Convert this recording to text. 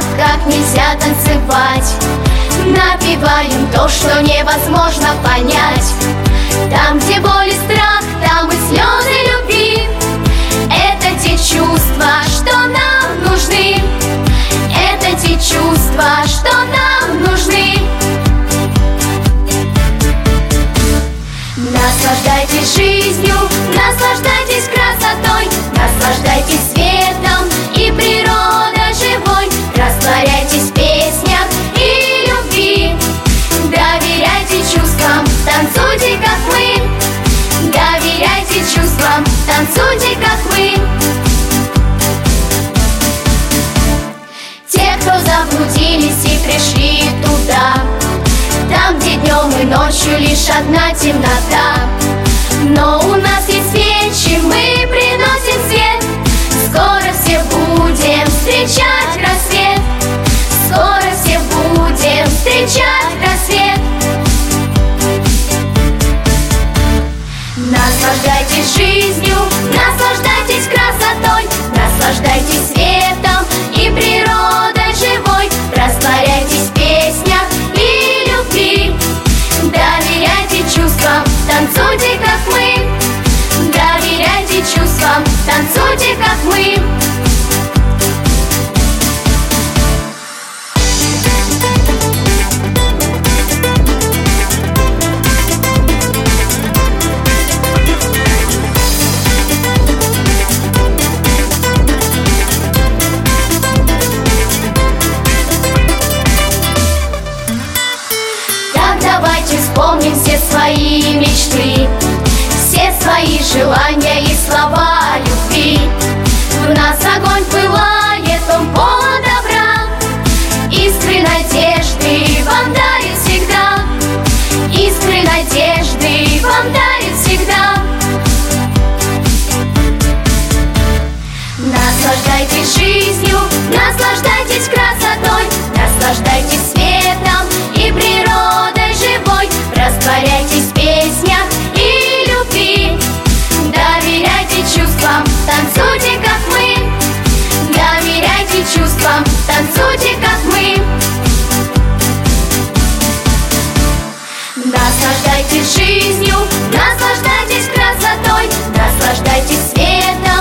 как нельзя танцевать. Напеваем то, что невозможно понять. Там, где боль и страх, там и слезы любви. Это те чувства, что нам нужны. Это те чувства, что нам нужны. Наслаждайтесь жизнью, наслаждайтесь красотой, наслаждайтесь светом и природой живой. Растворяйтесь в песнях и любви. Доверяйте чувствам, танцуйте, как мы. Доверяйте чувствам, танцуйте, как мы. Те, кто заблудились и пришли туда, там, где днем и ночью лишь одна темнота. Но у нас есть свечи, мы приносим свет. Скоро все будем встречать рассвет. Скоро все будем встречать рассвет. Наслаждайтесь жизнью, наслаждайтесь красотой, наслаждайтесь светом и природой живой. Растворяйтесь в песнях и любви. Доверяйте чувствам, танцуйте, как мы. Доверяйте чувствам, танцуйте, как мы. Давайте вспомним все свои мечты, все свои желания и слова любви. В нас огонь пылает, он полон добра. Искры надежды вам дарит всегда. Искры надежды вам дарит всегда. Наслаждайтесь жизнью, наслаждайтесь красотой, наслаждайтесь светом и природой живой. Растворяйтесь в песнях и любви. Доверяйте чувствам, танцуйте, как мы. Доверяйте чувствам, танцуйте, как мы. Наслаждайтесь жизнью, наслаждайтесь красотой, наслаждайтесь светом